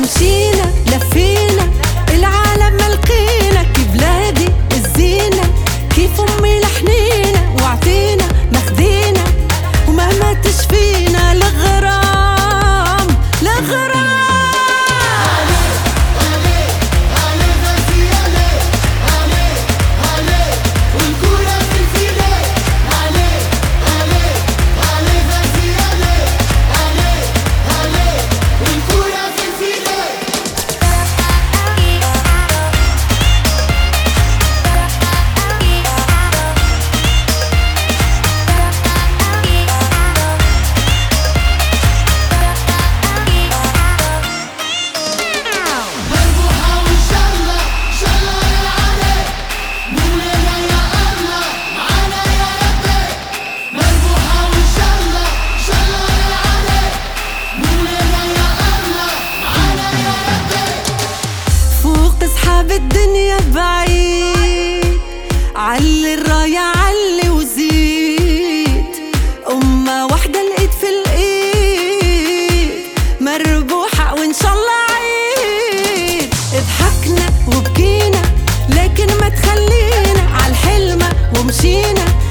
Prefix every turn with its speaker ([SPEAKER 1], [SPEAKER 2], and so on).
[SPEAKER 1] ومشينا لفينا العالم ملقينا، كبلادي الزينة كيف أمي لحنينا وعطينا مخدينا، ومهما تشفينا لغرام لغرام. أصحاب الدنيا بعيد، علي الراية علي وزيد، أمة واحدة الإيد في الإيد مربوحة وإن شاء الله عيد. اضحكنا وبكينا لكن ما تخلينا عالحلمة ومشينا،